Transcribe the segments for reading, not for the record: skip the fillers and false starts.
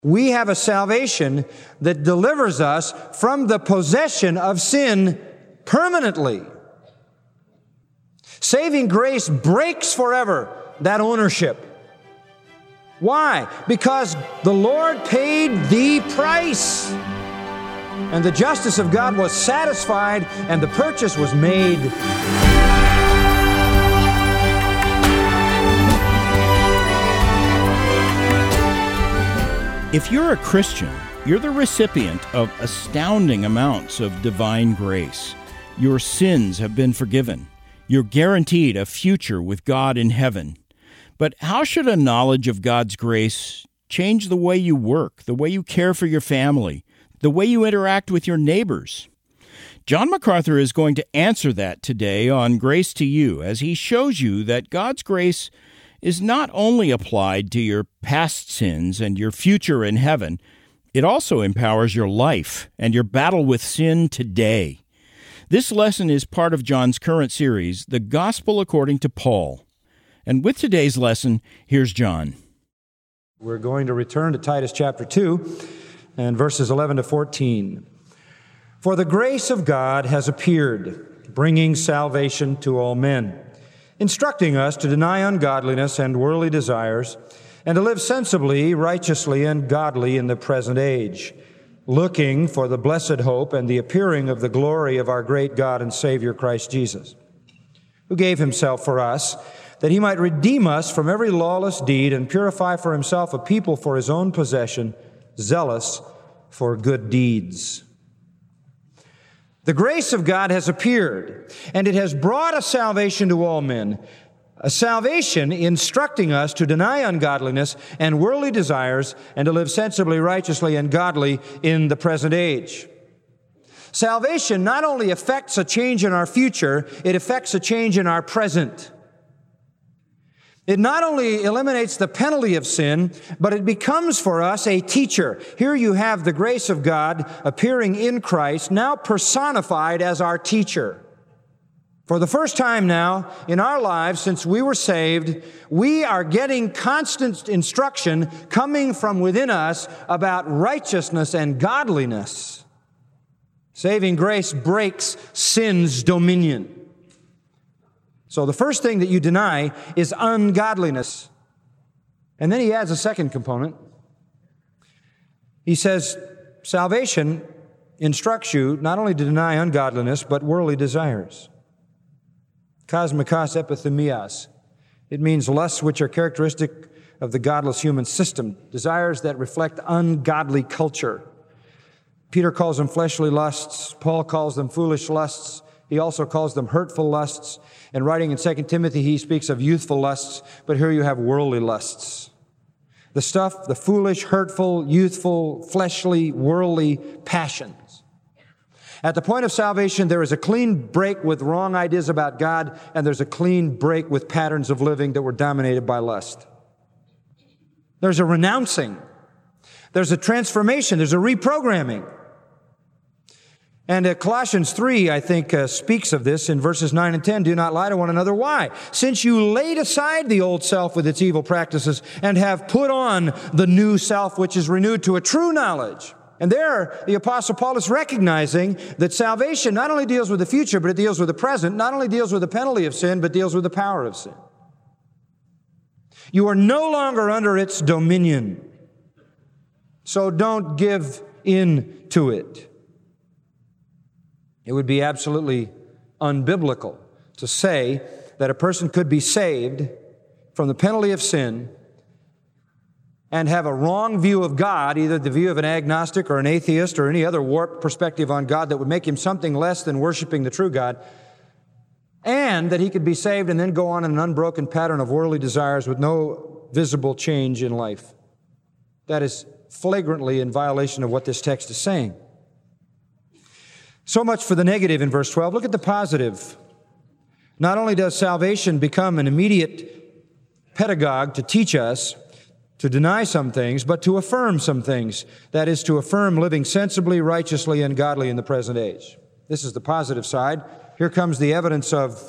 We have a salvation that delivers us from the possession of sin permanently. Saving grace breaks forever that ownership. Why? Because the Lord paid the price. And the justice of God was satisfied, and the purchase was made. If you're a Christian, you're the recipient of astounding amounts of divine grace. Your sins have been forgiven. You're guaranteed a future with God in heaven. But how should a knowledge of God's grace change the way you work, the way you care for your family, the way you interact with your neighbors? John MacArthur is going to answer that today on Grace to You, as he shows you that God's grace is not only applied to your past sins and your future in heaven, it also empowers your life and your battle with sin today. This lesson is part of John's current series, The Gospel According to Paul. And with today's lesson, here's John. We're going to return to Titus chapter 2 and verses 11 to 14. For the grace of God has appeared, bringing salvation to all men, instructing us to deny ungodliness and worldly desires, and to live sensibly, righteously, and godly in the present age, looking for the blessed hope and the appearing of the glory of our great God and Savior Christ Jesus, who gave himself for us, that he might redeem us from every lawless deed and purify for himself a people for his own possession, zealous for good deeds. The grace of God has appeared, and it has brought a salvation to all men, a salvation instructing us to deny ungodliness and worldly desires and to live sensibly, righteously, and godly in the present age. Salvation not only affects a change in our future, it affects a change in our present. It not only eliminates the penalty of sin, but it becomes for us a teacher. Here you have the grace of God appearing in Christ, now personified as our teacher. For the first time now in our lives, since we were saved, we are getting constant instruction coming from within us about righteousness and godliness. Saving grace breaks sin's dominion. So the first thing that you deny is ungodliness. And then he adds a second component. He says, salvation instructs you not only to deny ungodliness, but worldly desires. Kosmikos epithemias. It means lusts which are characteristic of the godless human system, desires that reflect ungodly culture. Peter calls them fleshly lusts. Paul calls them foolish lusts. He also calls them hurtful lusts. And writing in 2 Timothy, he speaks of youthful lusts, but here you have worldly lusts. The stuff, the foolish, hurtful, youthful, fleshly, worldly passions. At the point of salvation, there is a clean break with wrong ideas about God, and there's a clean break with patterns of living that were dominated by lust. There's a renouncing. There's a transformation. There's a reprogramming. And Colossians 3, I think, speaks of this in verses 9 and 10. Do not lie to one another. Why? Since you laid aside the old self with its evil practices and have put on the new self, which is renewed to a true knowledge. And there, the Apostle Paul is recognizing that salvation not only deals with the future, but it deals with the present, not only deals with the penalty of sin, but deals with the power of sin. You are no longer under its dominion. So don't give in to it. It would be absolutely unbiblical to say that a person could be saved from the penalty of sin and have a wrong view of God, either the view of an agnostic or an atheist or any other warped perspective on God that would make him something less than worshiping the true God, and that he could be saved and then go on in an unbroken pattern of worldly desires with no visible change in life. That is flagrantly in violation of what this text is saying. So much for the negative in verse 12. Look at the positive. Not only does salvation become an immediate pedagogue to teach us to deny some things, but to affirm some things. That is, to affirm living sensibly, righteously, and godly in the present age. This is the positive side. Here comes the evidence of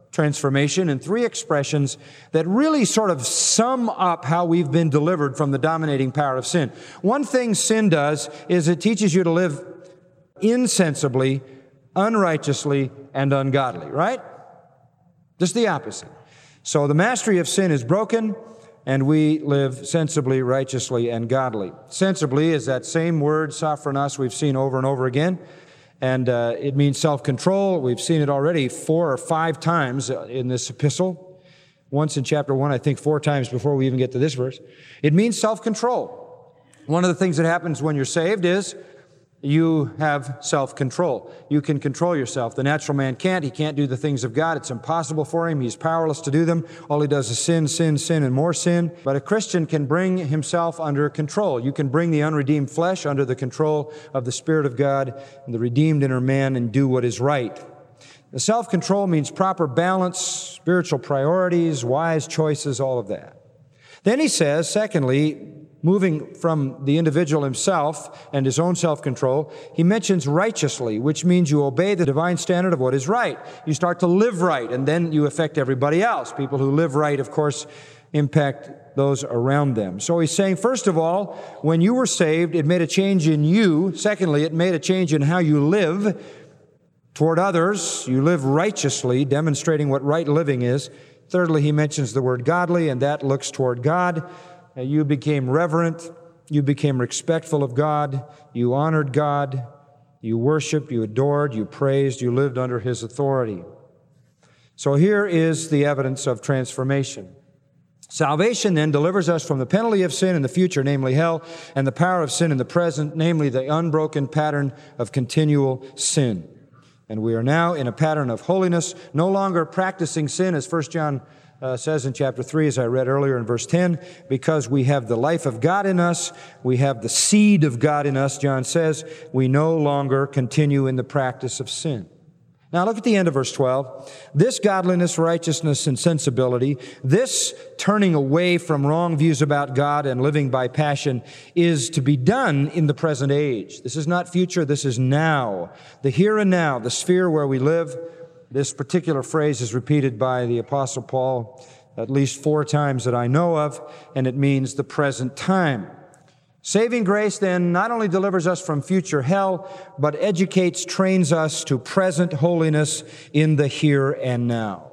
transformation in three expressions that really sort of sum up how we've been delivered from the dominating power of sin. One thing sin does is it teaches you to live insensibly, unrighteously, and ungodly, right? Just the opposite. So the mastery of sin is broken, and we live sensibly, righteously, and godly. Sensibly is that same word, sophronos, we've seen over and over again. And it means self-control. We've seen it already 4 or 5 times in this epistle. Once in chapter 1, I think 4 times before we even get to this verse. It means self-control. One of the things that happens when you're saved is you have self-control. You can control yourself. The natural man can't. He can't do the things of God. It's impossible for him. He's powerless to do them. All he does is sin, sin, sin, and more sin. But a Christian can bring himself under control. You can bring the unredeemed flesh under the control of the Spirit of God and the redeemed inner man and do what is right. The self-control means proper balance, spiritual priorities, wise choices, all of that. Then he says, secondly, moving from the individual himself and his own self-control, he mentions righteously, which means you obey the divine standard of what is right. You start to live right, and then you affect everybody else. People who live right, of course, impact those around them. So he's saying, first of all, when you were saved, it made a change in you. Secondly, it made a change in how you live toward others. You live righteously, demonstrating what right living is. Thirdly, he mentions the word godly, and that looks toward God. You became reverent, you became respectful of God, you honored God, you worshiped, you adored, you praised, you lived under His authority. So here is the evidence of transformation. Salvation then delivers us from the penalty of sin in the future, namely hell, and the power of sin in the present, namely the unbroken pattern of continual sin. And we are now in a pattern of holiness, no longer practicing sin, as 1 John says in chapter 3, as I read earlier in verse 10, because we have the life of God in us, we have the seed of God in us, John says, we no longer continue in the practice of sin. Now look at the end of verse 12. This godliness, righteousness, and sensibility, this turning away from wrong views about God and living by passion is to be done in the present age. This is not future, this is now. The here and now, the sphere where we live. This particular phrase is repeated by the Apostle Paul at least 4 times that I know of, and it means the present time. Saving grace then not only delivers us from future hell, but educates, trains us to present holiness in the here and now.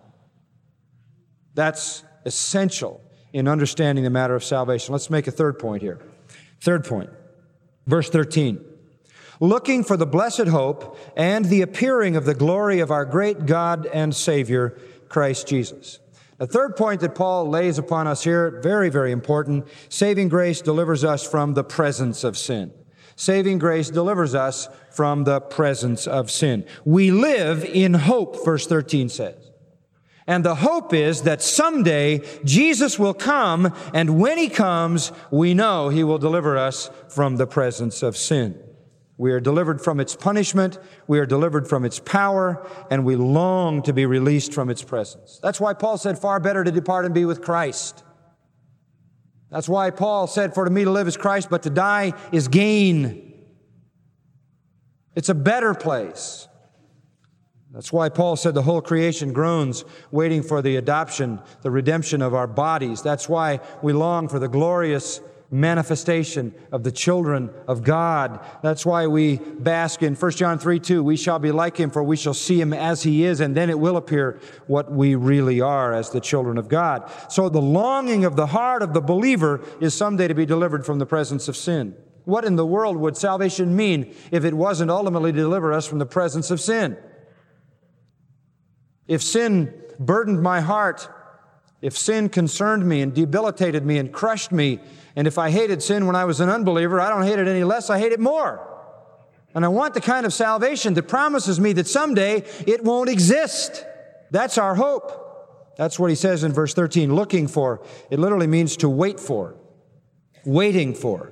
That's essential in understanding the matter of salvation. Let's make a third point here. Third point, verse 13. Looking for the blessed hope and the appearing of the glory of our great God and Savior, Christ Jesus. The third point that Paul lays upon us here, very, very important, saving grace delivers us from the presence of sin. Saving grace delivers us from the presence of sin. We live in hope, verse 13 says. And the hope is that someday Jesus will come, and when He comes, we know He will deliver us from the presence of sin. We are delivered from its punishment, we are delivered from its power, and we long to be released from its presence. That's why Paul said, far better to depart and be with Christ. That's why Paul said, for to me to live is Christ, but to die is gain. It's a better place. That's why Paul said the whole creation groans, waiting for the adoption, the redemption of our bodies. That's why we long for the glorious manifestation of the children of God. That's why we bask in 1 John 3:2. We shall be like Him, for we shall see Him as He is, and then it will appear what we really are as the children of God. So the longing of the heart of the believer is someday to be delivered from the presence of sin. What in the world would salvation mean if it wasn't ultimately to deliver us from the presence of sin? If sin burdened my heart, if sin concerned me and debilitated me and crushed me, and if I hated sin when I was an unbeliever, I don't hate it any less, I hate it more. And I want the kind of salvation that promises me that someday it won't exist. That's our hope. That's what he says in verse 13, looking for. It literally means to wait for, waiting for.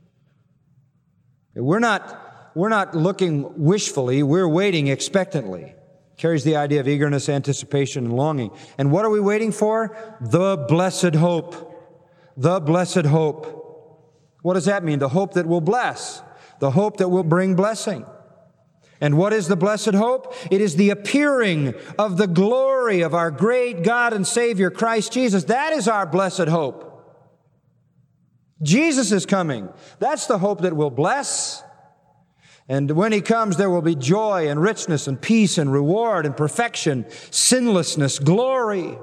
We're not looking wishfully, we're waiting expectantly. Carries the idea of eagerness, anticipation, and longing. And what are we waiting for? The blessed hope. The blessed hope. What does that mean? The hope that will bless. The hope that will bring blessing. And what is the blessed hope? It is the appearing of the glory of our great God and Savior, Christ Jesus. That is our blessed hope. Jesus is coming. That's the hope that will bless. And when He comes, there will be joy and richness and peace and reward and perfection, sinlessness, glory.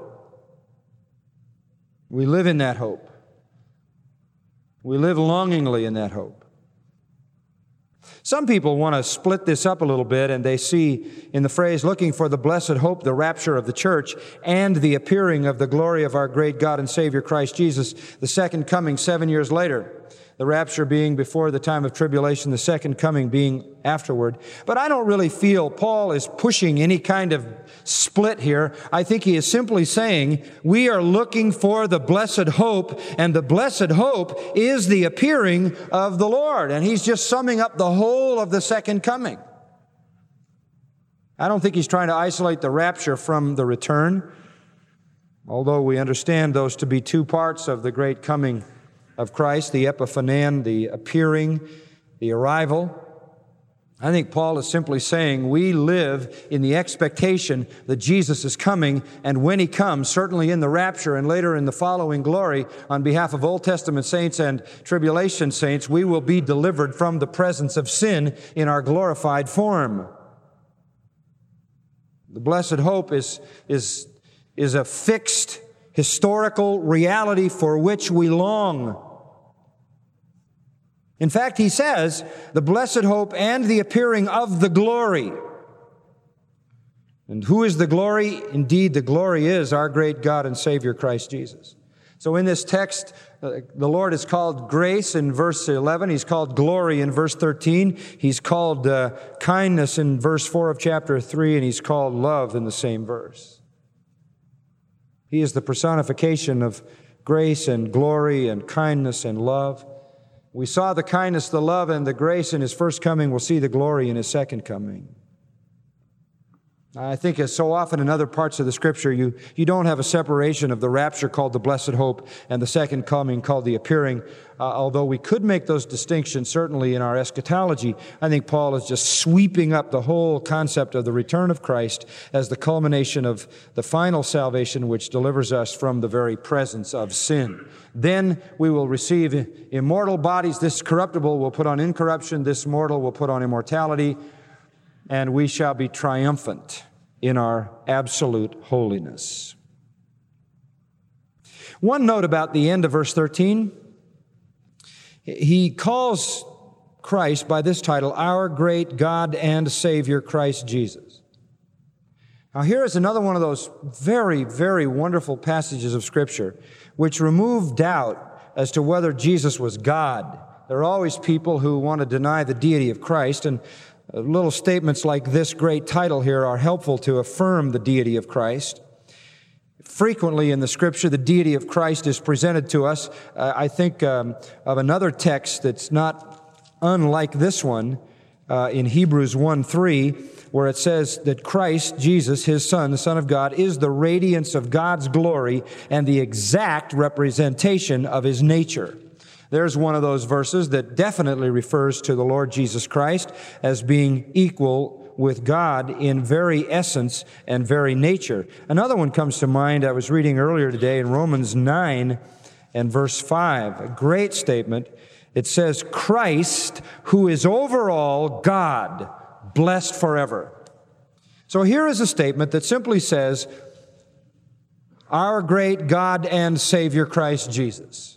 We live in that hope. We live longingly in that hope. Some people want to split this up a little bit, and they see in the phrase, looking for the blessed hope, the rapture of the church, and the appearing of the glory of our great God and Savior Christ Jesus, the second coming 7 years later. The rapture being before the time of tribulation, the second coming being afterward. But I don't really feel Paul is pushing any kind of split here. I think he is simply saying, we are looking for the blessed hope, and the blessed hope is the appearing of the Lord. And he's just summing up the whole of the second coming. I don't think he's trying to isolate the rapture from the return, although we understand those to be two parts of the great coming of Christ, the epiphanan, the appearing, the arrival. I think Paul is simply saying we live in the expectation that Jesus is coming, and when He comes, certainly in the rapture and later in the following glory, on behalf of Old Testament saints and tribulation saints, we will be delivered from the presence of sin in our glorified form. The blessed hope is a fixed historical reality for which we long. In fact, he says, the blessed hope and the appearing of the glory. And who is the glory? Indeed, the glory is our great God and Savior, Christ Jesus. So in this text, the Lord is called grace in verse 11. He's called glory in verse 13. He's called kindness in verse 4 of chapter 3, and He's called love in the same verse. He is the personification of grace and glory and kindness and love. We saw the kindness, the love, and the grace in His first coming. We'll see the glory in His second coming. I think as so often in other parts of the Scripture, you don't have a separation of the rapture called the blessed hope and the second coming called the appearing. Although we could make those distinctions certainly in our eschatology, I think Paul is just sweeping up the whole concept of the return of Christ as the culmination of the final salvation which delivers us from the very presence of sin. Then we will receive immortal bodies. This corruptible will put on incorruption. This mortal will put on immortality. And we shall be triumphant in our absolute holiness. One note about the end of verse 13. He calls Christ by this title, our great God and Savior, Christ Jesus. Now here is another one of those very, very wonderful passages of Scripture which remove doubt as to whether Jesus was God. There are always people who want to deny the deity of Christ, and little statements like this great title here are helpful to affirm the deity of Christ. Frequently in the Scripture, the deity of Christ is presented to us. I think of another text that's not unlike this one in Hebrews 1:3, where it says that Christ, Jesus, His Son, the Son of God, is the radiance of God's glory and the exact representation of His nature. There's one of those verses that definitely refers to the Lord Jesus Christ as being equal with God in very essence and very nature. Another one comes to mind I was reading earlier today in Romans 9 and verse 5, a great statement. It says, Christ, who is over all God, blessed forever. So here is a statement that simply says, our great God and Savior, Christ Jesus.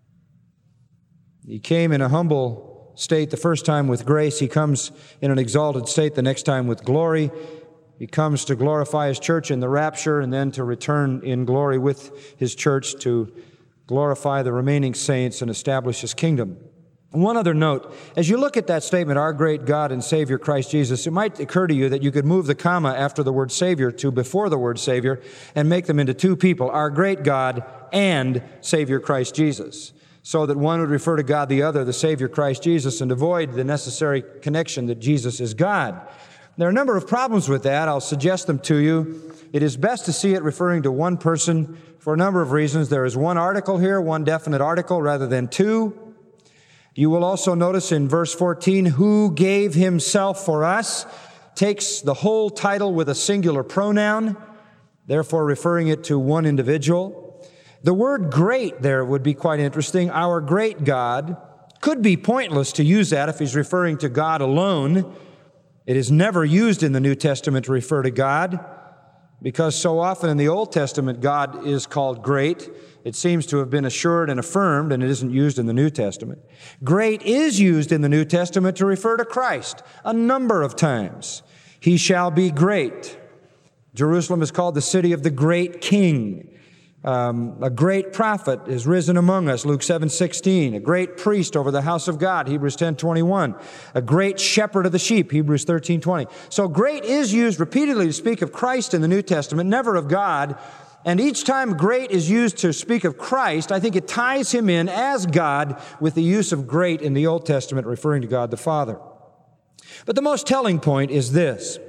He came in a humble state the first time with grace. He comes in an exalted state the next time with glory. He comes to glorify His church in the rapture and then to return in glory with His church to glorify the remaining saints and establish His kingdom. One other note, as you look at that statement, our great God and Savior Christ Jesus, it might occur to you that you could move the comma after the word Savior to before the word Savior and make them into two people, our great God and Savior Christ Jesus, so that one would refer to God the other, the Savior Christ Jesus, and avoid the necessary connection that Jesus is God. There are a number of problems with that. I'll suggest them to you. It is best to see it referring to one person for a number of reasons. There is one article here, one definite article, rather than two. You will also notice in verse 14, who gave himself for us, takes the whole title with a singular pronoun, therefore referring it to one individual. The word great there would be quite interesting. Our great God. Could be pointless to use that if he's referring to God alone. It is never used in the New Testament to refer to God, because so often in the Old Testament God is called great. It seems to have been assured and affirmed, and it isn't used in the New Testament. Great is used in the New Testament to refer to Christ a number of times. He shall be great. Jerusalem is called the city of the great king. A great prophet is risen among us, Luke 7:16. A great priest over the house of God, Hebrews 10:21. A great shepherd of the sheep, Hebrews 13:20. So great is used repeatedly to speak of Christ in the New Testament, never of God. And each time great is used to speak of Christ, I think it ties him in as God with the use of great in the Old Testament, referring to God the Father. But the most telling point is this.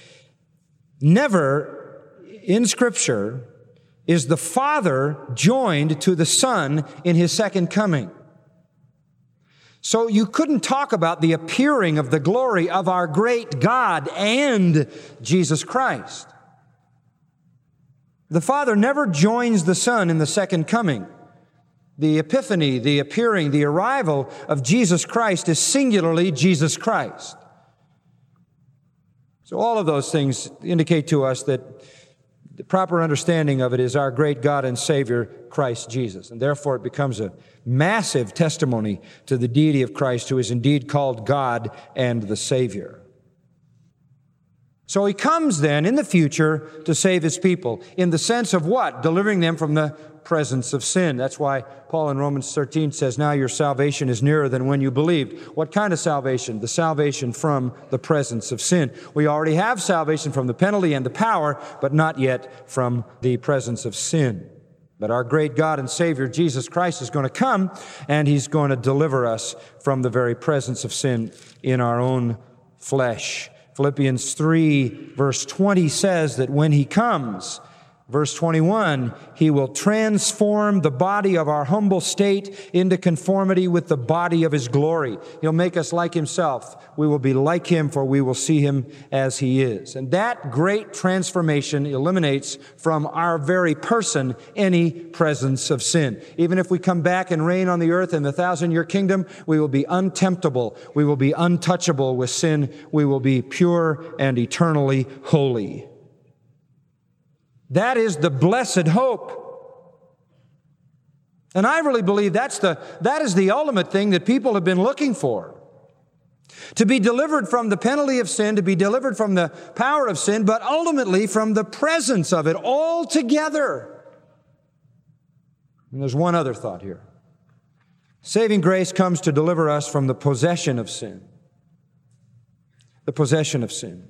Never in Scripture is the Father joined to the Son in his second coming. So you couldn't talk about the appearing of the glory of our great God and Jesus Christ. The Father never joins the Son in the second coming. The epiphany, the appearing, the arrival of Jesus Christ is singularly Jesus Christ. So all of those things indicate to us that the proper understanding of it is our great God and Savior, Christ Jesus. And therefore it becomes a massive testimony to the deity of Christ, who is indeed called God and the Savior. So he comes then in the future to save his people. In the sense of what? Delivering them from the presence of sin. That's why Paul in Romans 13 says, now your salvation is nearer than when you believed. What kind of salvation? The salvation from the presence of sin. We already have salvation from the penalty and the power, but not yet from the presence of sin. But our great God and Savior, Jesus Christ, is going to come, and he's going to deliver us from the very presence of sin in our own flesh. Philippians 3, verse 20 says that when he comes, verse 21, he will transform the body of our humble state into conformity with the body of his glory. He'll make us like himself. We will be like him, for we will see him as he is. And that great transformation eliminates from our very person any presence of sin. Even if we come back and reign on the earth in the 1,000-year kingdom, we will be untemptable. We will be untouchable with sin. We will be pure and eternally holy. That is the blessed hope. And I really believe that is the ultimate thing that people have been looking for. To be delivered from the penalty of sin, to be delivered from the power of sin, but ultimately from the presence of it altogether. And there's one other thought here. Saving grace comes to deliver us from the possession of sin. The possession of sin.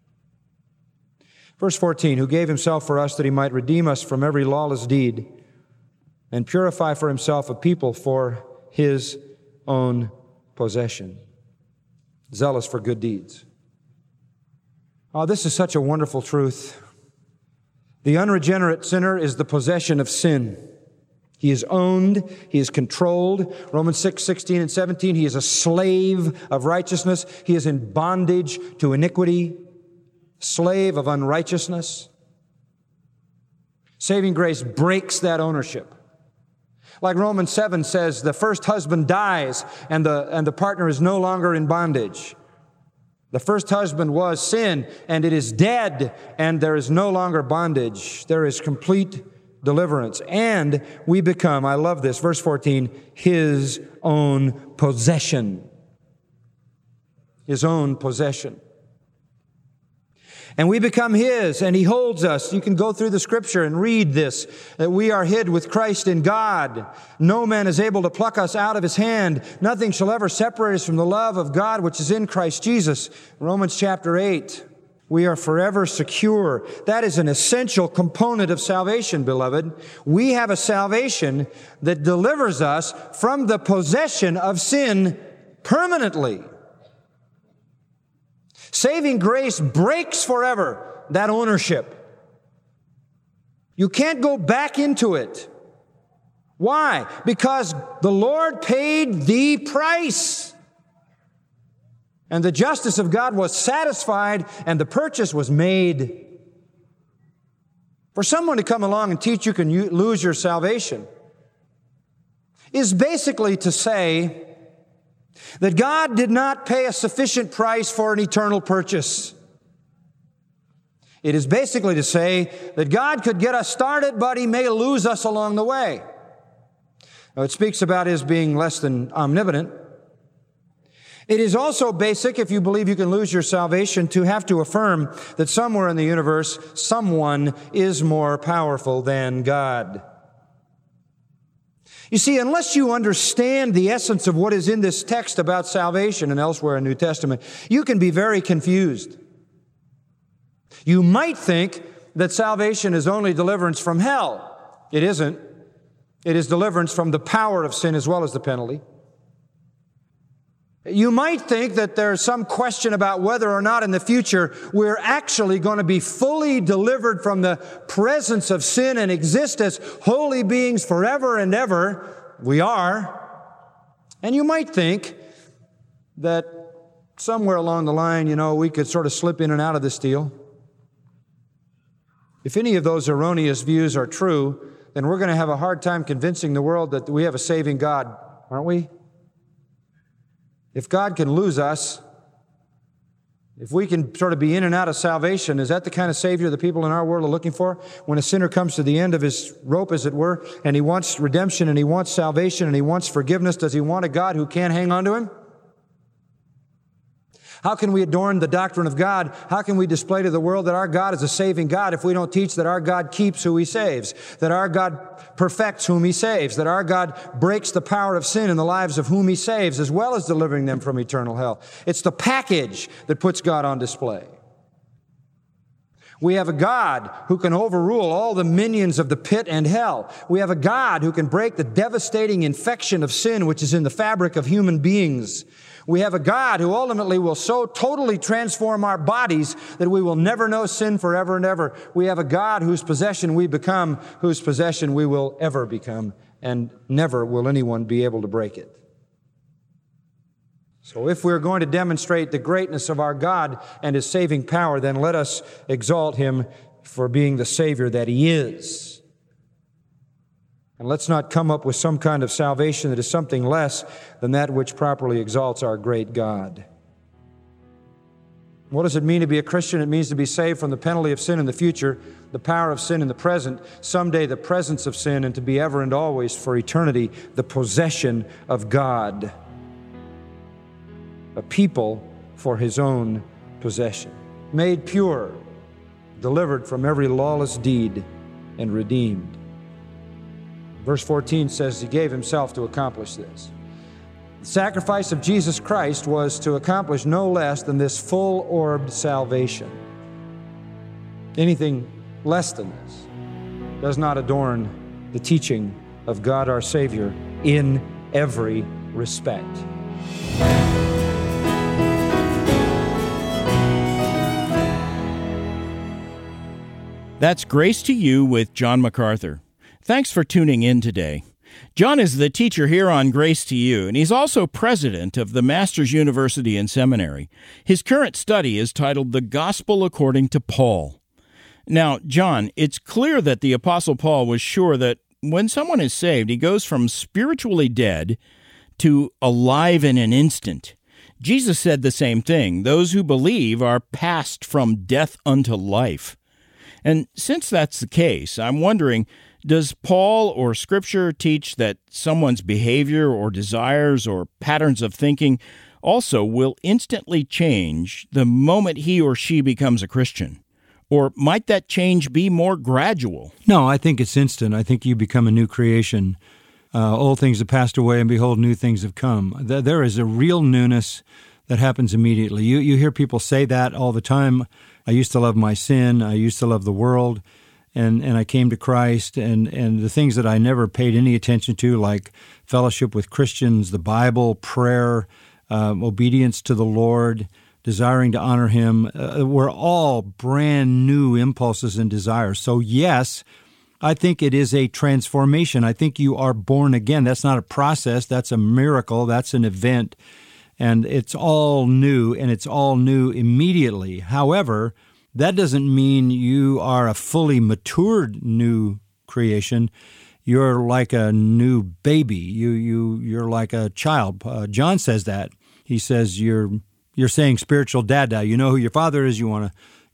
Verse 14, who gave himself for us that he might redeem us from every lawless deed and purify for himself a people for his own possession, zealous for good deeds. Oh, this is such a wonderful truth. The unregenerate sinner is the possession of sin. He is owned, he is controlled. Romans 6, 16 and 17, he is a slave of righteousness. He is in bondage to iniquity. Slave of unrighteousness. Saving grace breaks that ownership. Like Romans 7 says, the first husband dies and the partner is no longer in bondage. The first husband was sin, and it is dead, and there is no longer bondage. There is complete deliverance. And we become, I love this, verse 14, his own possession. His own possession. And we become his, and he holds us. You can go through the scripture and read this, that we are hid with Christ in God. No man is able to pluck us out of his hand. Nothing shall ever separate us from the love of God, which is in Christ Jesus. Romans chapter 8. We are forever secure. That is an essential component of salvation, beloved. We have a salvation that delivers us from the possession of sin permanently. Saving grace breaks forever that ownership. You can't go back into it. Why? Because the Lord paid the price. And the justice of God was satisfied, and the purchase was made. For someone to come along and teach you can lose your salvation is basically to say that God did not pay a sufficient price for an eternal purchase. It is basically to say that God could get us started, but He may lose us along the way. Now, it speaks about His being less than omnipotent. It is also basic, if you believe you can lose your salvation, to have to affirm that somewhere in the universe, someone is more powerful than God. You see, unless you understand the essence of what is in this text about salvation and elsewhere in the New Testament, you can be very confused. You might think that salvation is only deliverance from hell. It isn't. It is deliverance from the power of sin as well as the penalty. You might think that there's some question about whether or not in the future we're actually going to be fully delivered from the presence of sin and exist as holy beings forever and ever. We are. And you might think that somewhere along the line, we could sort of slip in and out of this deal. If any of those erroneous views are true, then we're going to have a hard time convincing the world that we have a saving God, aren't we? If God can lose us, if we can sort of be in and out of salvation, is that the kind of Savior the people in our world are looking for? When a sinner comes to the end of his rope, as it were, and he wants redemption and he wants salvation and he wants forgiveness, does he want a God who can't hang on to him? How can we adorn the doctrine of God? How can we display to the world that our God is a saving God if we don't teach that our God keeps who He saves, that our God perfects whom He saves, that our God breaks the power of sin in the lives of whom He saves, as well as delivering them from eternal hell? It's the package that puts God on display. We have a God who can overrule all the minions of the pit and hell. We have a God who can break the devastating infection of sin which is in the fabric of human beings. We have a God who ultimately will so totally transform our bodies that we will never know sin forever and ever. We have a God whose possession we become, whose possession we will ever become, and never will anyone be able to break it. So if we're going to demonstrate the greatness of our God and His saving power, then let us exalt Him for being the Savior that He is. And let's not come up with some kind of salvation that is something less than that which properly exalts our great God. What does it mean to be a Christian? It means to be saved from the penalty of sin in the future, the power of sin in the present, someday the presence of sin, and to be ever and always for eternity the possession of God. A people for His own possession, made pure, delivered from every lawless deed, and redeemed. Verse 14 says He gave Himself to accomplish this. The sacrifice of Jesus Christ was to accomplish no less than this full-orbed salvation. Anything less than this does not adorn the teaching of God our Savior in every respect. That's Grace to You with John MacArthur. Thanks for tuning in today. John is the teacher here on Grace to You, and he's also president of the Masters University and Seminary. His current study is titled The Gospel According to Paul. Now, John, it's clear that the Apostle Paul was sure that when someone is saved, he goes from spiritually dead to alive in an instant. Jesus said the same thing. Those who believe are passed from death unto life. And since that's the case, I'm wondering, does Paul or Scripture teach that someone's behavior or desires or patterns of thinking also will instantly change the moment he or she becomes a Christian? Or might that change be more gradual? No, I think it's instant. I think you become a new creation. Old things have passed away, and behold, new things have come. There is a real newness that happens immediately. You hear people say that all the time. I used to love my sin. I used to love the world. And I came to Christ, and the things that I never paid any attention to, like fellowship with Christians, the Bible, prayer, obedience to the Lord, desiring to honor Him, were all brand new impulses and desires. So yes, I think it is a transformation. I think you are born again. That's not a process. That's a miracle. That's an event. And it's all new, and it's all new immediately. However, that doesn't mean you are a fully matured new creation. You're like a new baby. You're like a child. John says that. He says you're saying spiritual dada. You know who your father is. You want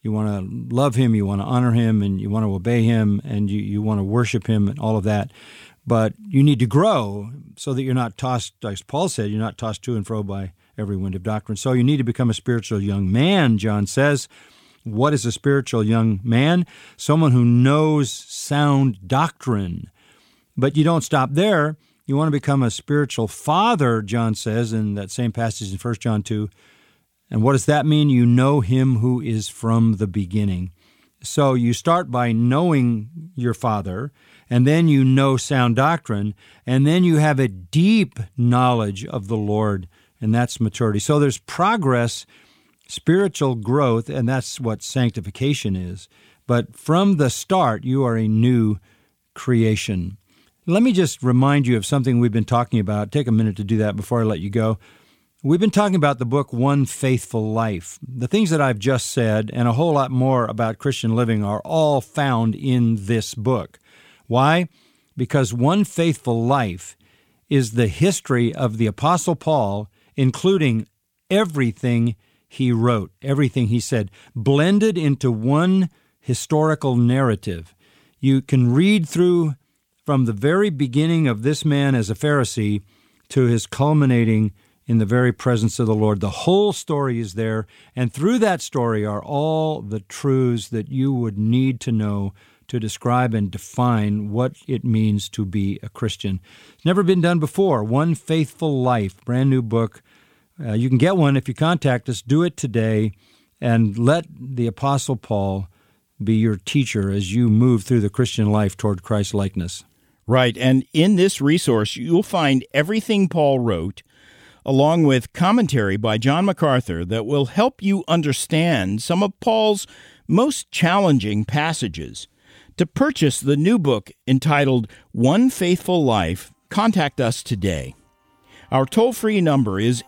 to love him. You want to honor him, and you want to obey him, and you want to worship him, and all of that. But you need to grow so that you're not tossed, as Paul said, you're not tossed to and fro by every wind of doctrine. So you need to become a spiritual young man, John says. What is a spiritual young man? Someone who knows sound doctrine. But you don't stop there. You want to become a spiritual father, John says in that same passage in 1 John 2. And what does that mean? You know him who is from the beginning. So you start by knowing your Father, and then you know sound doctrine, and then you have a deep knowledge of the Lord, and that's maturity. So there's progress, spiritual growth, and that's what sanctification is. But from the start, you are a new creation. Let me just remind you of something we've been talking about. Take a minute to do that before I let you go. We've been talking about the book, One Faithful Life. The things that I've just said and a whole lot more about Christian living are all found in this book. Why? Because One Faithful Life is the history of the Apostle Paul, including everything he wrote, everything he said, blended into one historical narrative. You can read through from the very beginning of this man as a Pharisee to his culminating in the very presence of the Lord. The whole story is there, and through that story are all the truths that you would need to know to describe and define what it means to be a Christian. It's never been done before. One Faithful Life, brand new book. You can get one if you contact us. Do it today, and let the Apostle Paul be your teacher as you move through the Christian life toward Christ-likeness. Right, and in this resource, you'll find everything Paul wrote, along with commentary by John MacArthur that will help you understand some of Paul's most challenging passages. To purchase the new book entitled One Faithful Life, contact us today. Our toll-free number is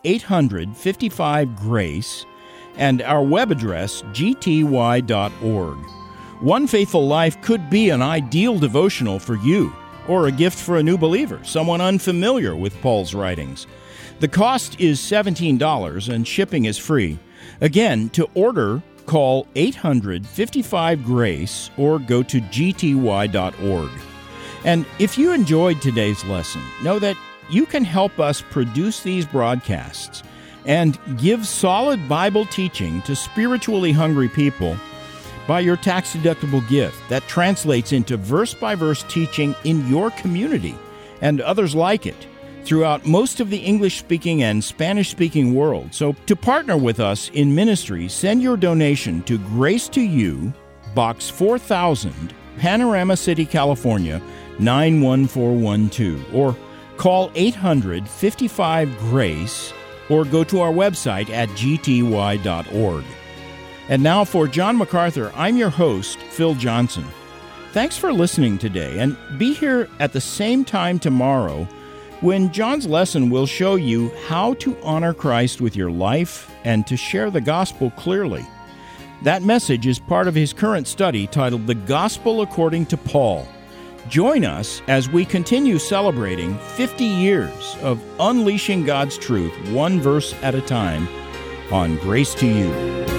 855-GRACE, and our web address, gty.org. One Faithful Life could be an ideal devotional for you, or a gift for a new believer, someone unfamiliar with Paul's writings. The cost is $17, and shipping is free. Again, to order, call 800-55-GRACE or go to gty.org. And if you enjoyed today's lesson, know that you can help us produce these broadcasts and give solid Bible teaching to spiritually hungry people by your tax-deductible gift that translates into verse-by-verse teaching in your community and others like it throughout most of the English-speaking and Spanish-speaking world. So to partner with us in ministry, send your donation to Grace to You, Box 4000, Panorama City, California, 91412, or call 800-55-GRACE, or go to our website at gty.org. And now for John MacArthur, I'm your host, Phil Johnson. Thanks for listening today, and be here at the same time tomorrow when John's lesson will show you how to honor Christ with your life and to share the gospel clearly. That message is part of his current study titled The Gospel According to Paul. Join us as we continue celebrating 50 years of unleashing God's truth one verse at a time on Grace to You.